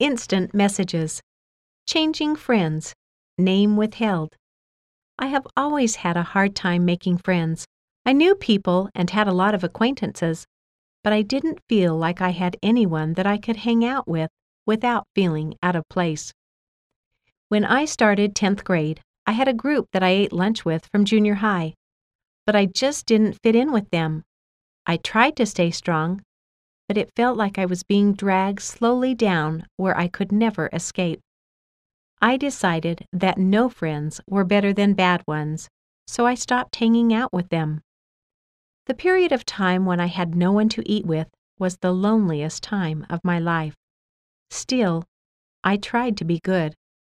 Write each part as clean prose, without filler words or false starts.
instant messages, changing friends, name withheld. I have always had a hard time making friends. I knew people and had a lot of acquaintances, but I didn't feel like I had anyone that I could hang out with without feeling out of place. When I started 10th grade, I had a group that I ate lunch with from junior high, but I just didn't fit in with them. I tried to stay strong, but it felt like I was being dragged slowly down where I could never escape. I decided that no friends were better than bad ones, so I stopped hanging out with them. The period of time when I had no one to eat with was the loneliest time of my life. Still, I tried to be good.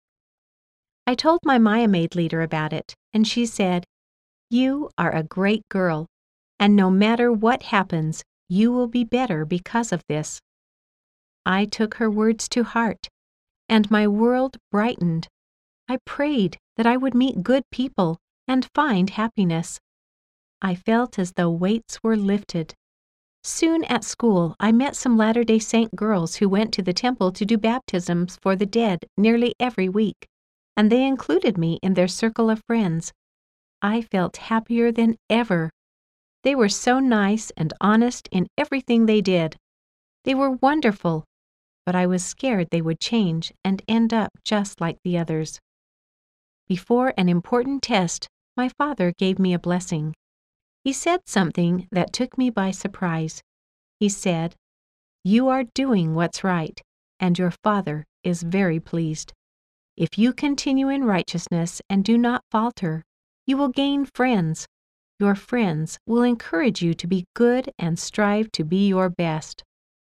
I told my Maya Maid leader about it, and she said, "You are a great girl, and no matter what happens, you will be better because of this." I took her words to heart, and my world brightened. I prayed that I would meet good people and find happiness. I felt as though weights were lifted. Soon at school, I met some Latter-day Saint girls who went to the temple to do baptisms for the dead nearly every week, and they included me in their circle of friends. I felt happier than ever. They were so nice and honest in everything they did. They were wonderful, but I was scared they would change and end up just like the others. Before an important test, my father gave me a blessing. He said something that took me by surprise. He said, "You are doing what's right, and your Father is very pleased. If you continue in righteousness and do not falter, you will gain friends. Your friends will encourage you to be good and strive to be your best."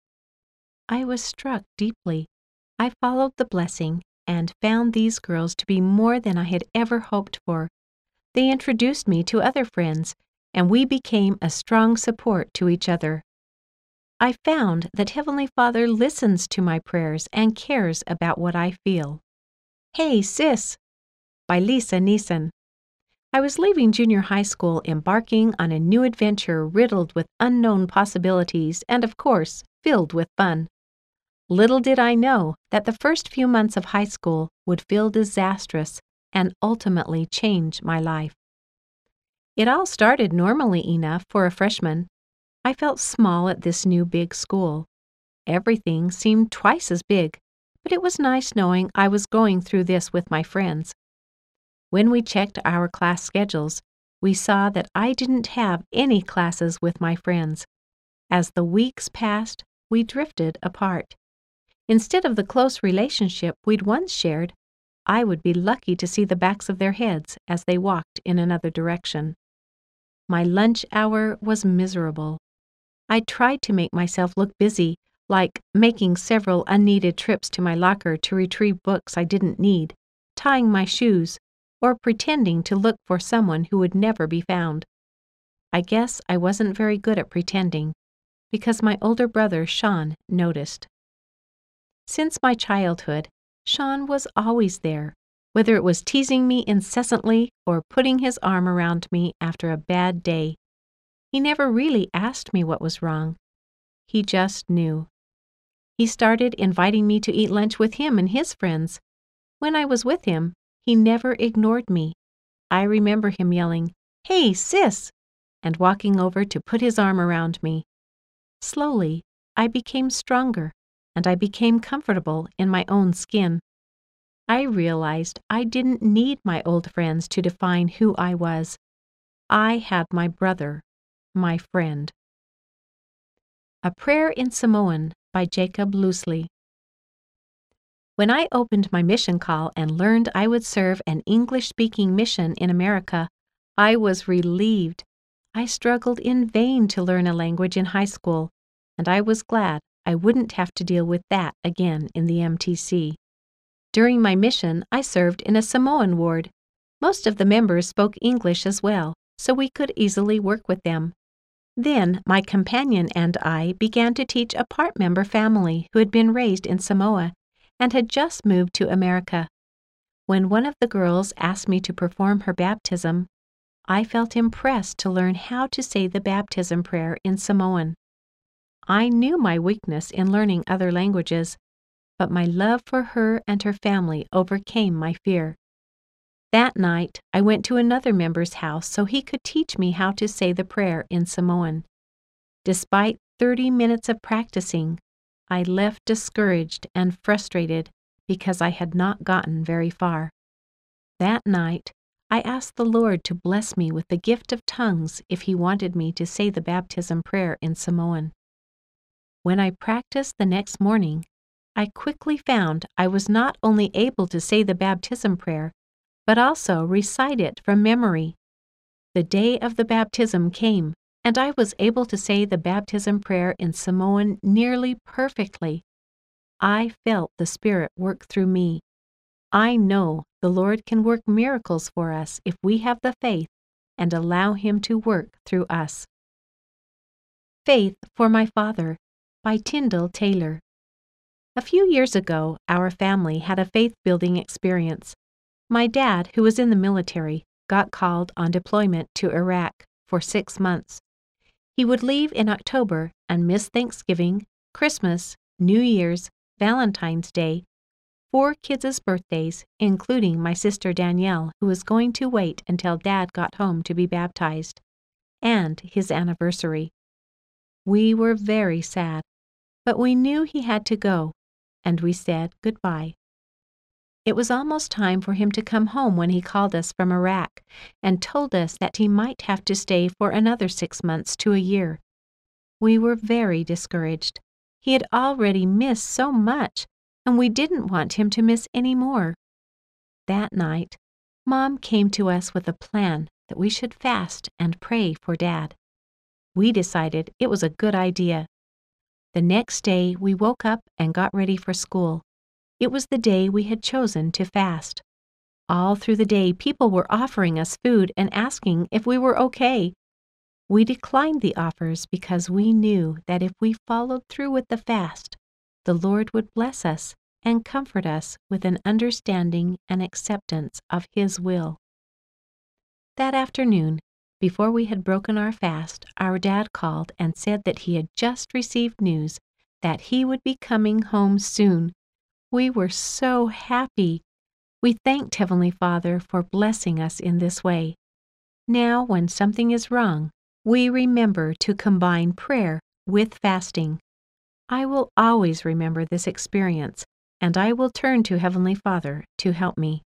I was struck deeply. I followed the blessing and found these girls to be more than I had ever hoped for. They introduced me to other friends, and we became a strong support to each other. I found that Heavenly Father listens to my prayers and cares about what I feel. Hey, Sis! By Lisa Neeson. I was leaving junior high school, embarking on a new adventure riddled with unknown possibilities and, of course, filled with fun. Little did I know that the first few months of high school would feel disastrous and ultimately change my life. It all started normally enough for a freshman. I felt small at this new big school. Everything seemed twice as big, but it was nice knowing I was going through this with my friends. When we checked our class schedules, we saw that I didn't have any classes with my friends. As the weeks passed, we drifted apart. Instead of the close relationship we'd once shared, I would be lucky to see the backs of their heads as they walked in another direction. My lunch hour was miserable. I tried to make myself look busy, like making several unneeded trips to my locker to retrieve books I didn't need, tying my shoes, or pretending to look for someone who would never be found. I guess I wasn't very good at pretending, because my older brother, Sean, noticed. Since my childhood, Sean was always there, whether it was teasing me incessantly or putting his arm around me after a bad day. He never really asked me what was wrong. He just knew. He started inviting me to eat lunch with him and his friends. When I was with him, he never ignored me. I remember him yelling, "Hey, Sis!" and walking over to put his arm around me. Slowly, I became stronger, and I became comfortable in my own skin. I realized I didn't need my old friends to define who I was. I had my brother, my friend. A Prayer in Samoan by Jacob Loosely. When I opened my mission call and learned I would serve an English-speaking mission in America, I was relieved. I struggled in vain to learn a language in high school, and I was glad I wouldn't have to deal with that again in the MTC. During my mission, I served in a Samoan ward. Most of the members spoke English as well, so we could easily work with them. Then my companion and I began to teach a part-member family who had been raised in Samoa and had just moved to America. When one of the girls asked me to perform her baptism, I felt impressed to learn how to say the baptism prayer in Samoan. I knew my weakness in learning other languages, but my love for her and her family overcame my fear. That night, I went to another member's house so he could teach me how to say the prayer in Samoan. Despite 30 minutes of practicing, I left discouraged and frustrated because I had not gotten very far. That night, I asked the Lord to bless me with the gift of tongues if He wanted me to say the baptism prayer in Samoan. When I practiced the next morning, I quickly found I was not only able to say the baptism prayer, but also recite it from memory. The day of the baptism came, and I was able to say the baptism prayer in Samoan nearly perfectly. I felt the Spirit work through me. I know the Lord can work miracles for us if we have the faith and allow Him to work through us. Faith for My Father by Tyndall Taylor. A few years ago, our family had a faith-building experience. My dad, who was in the military, got called on deployment to Iraq for 6 months. He would leave in October and miss Thanksgiving, Christmas, New Year's, Valentine's Day, 4 kids' birthdays, including my sister Danielle, who was going to wait until Dad got home to be baptized, and his anniversary. We were very sad, but we knew he had to go, and we said goodbye. It was almost time for him to come home when he called us from Iraq and told us that he might have to stay for another 6 months to a year. We were very discouraged. He had already missed so much, and we didn't want him to miss any more. That night, Mom came to us with a plan that we should fast and pray for Dad. We decided it was a good idea. The next day, we woke up and got ready for school. It was the day we had chosen to fast. All through the day, people were offering us food and asking if we were okay. We declined the offers because we knew that if we followed through with the fast, the Lord would bless us and comfort us with an understanding and acceptance of His will. That afternoon, before we had broken our fast, our dad called and said that he had just received news that he would be coming home soon. We were so happy. We thanked Heavenly Father for blessing us in this way. Now, when something is wrong, we remember to combine prayer with fasting. I will always remember this experience, and I will turn to Heavenly Father to help me.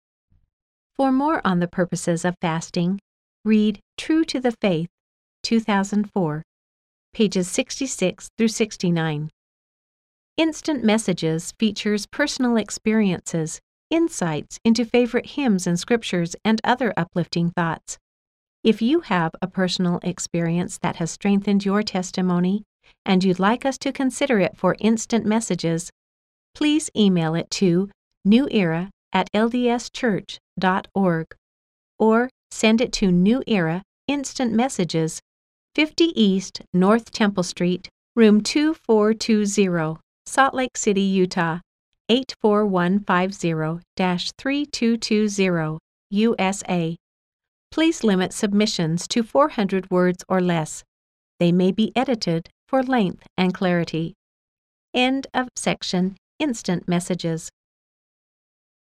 For more on the purposes of fasting, read True to the Faith, 2004, pages 66 through 69. Instant Messages features personal experiences, insights into favorite hymns and scriptures, and other uplifting thoughts. If you have a personal experience that has strengthened your testimony, and you'd like us to consider it for Instant Messages, please email it to newera@ldschurch.org or send it to New Era Instant Messages, 50 East North Temple Street, room 2420, Salt Lake City, Utah, 84150-3220, USA. Please limit submissions to 400 words or less. They may be edited for length and clarity. End of section Instant Messages.